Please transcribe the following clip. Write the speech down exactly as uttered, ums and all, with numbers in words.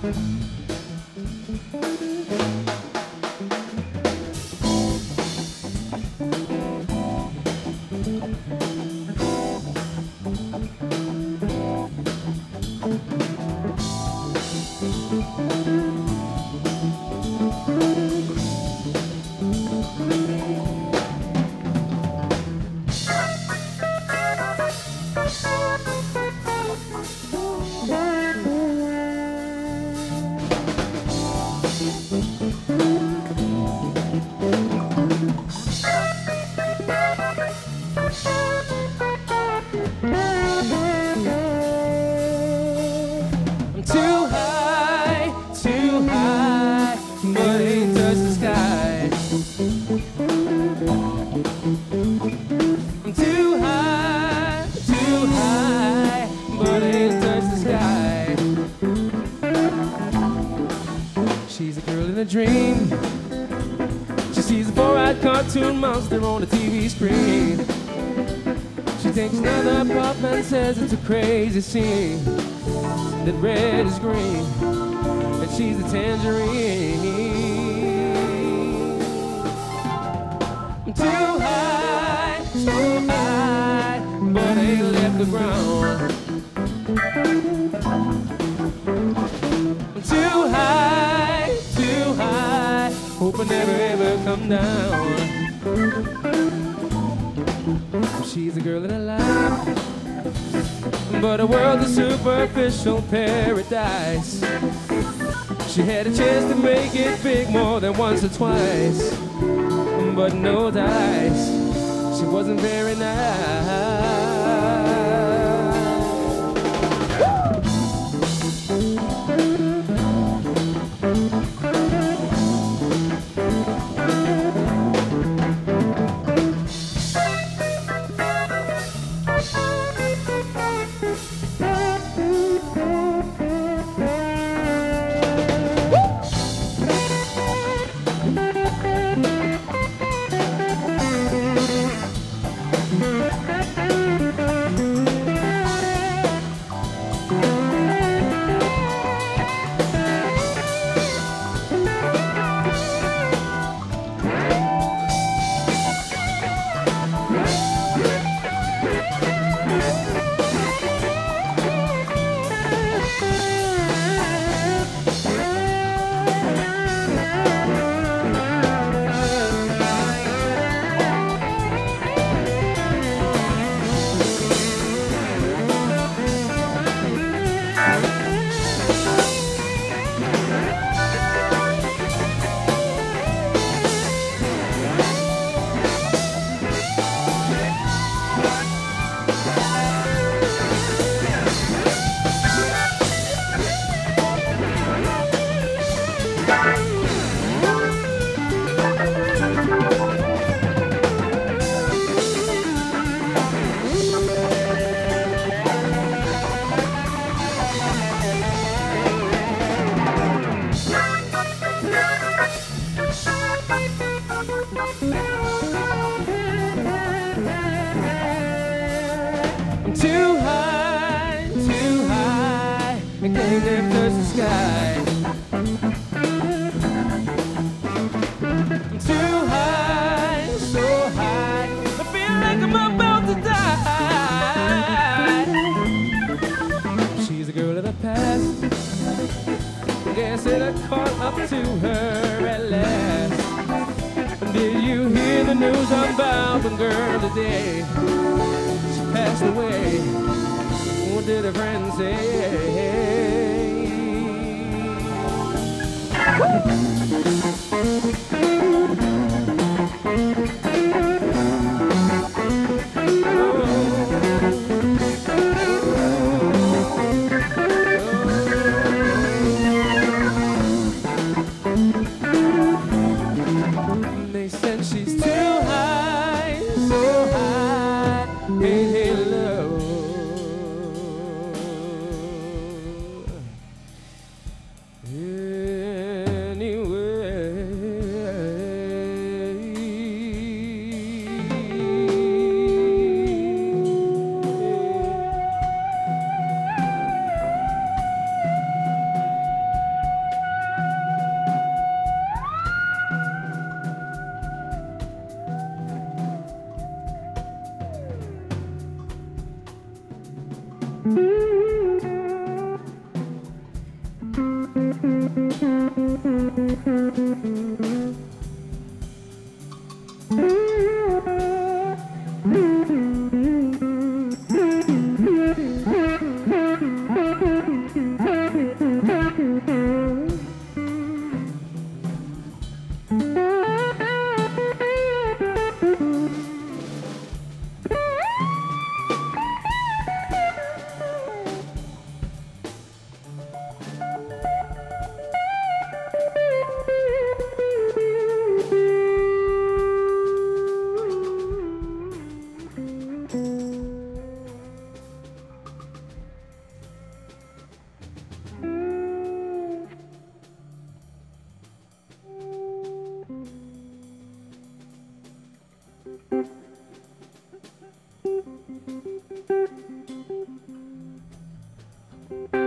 Monster on the T V screen. She takes another puff and says it's a crazy scene. That red is green, and she's a tangerine. I'm too high, so high, but ain't left the ground. I'm too high, too high, hope I never ever come down. She's a girl in a life, but her world's a superficial paradise. She had a chance to make it big more than once or twice, but no dice. She wasn't very nice. Thank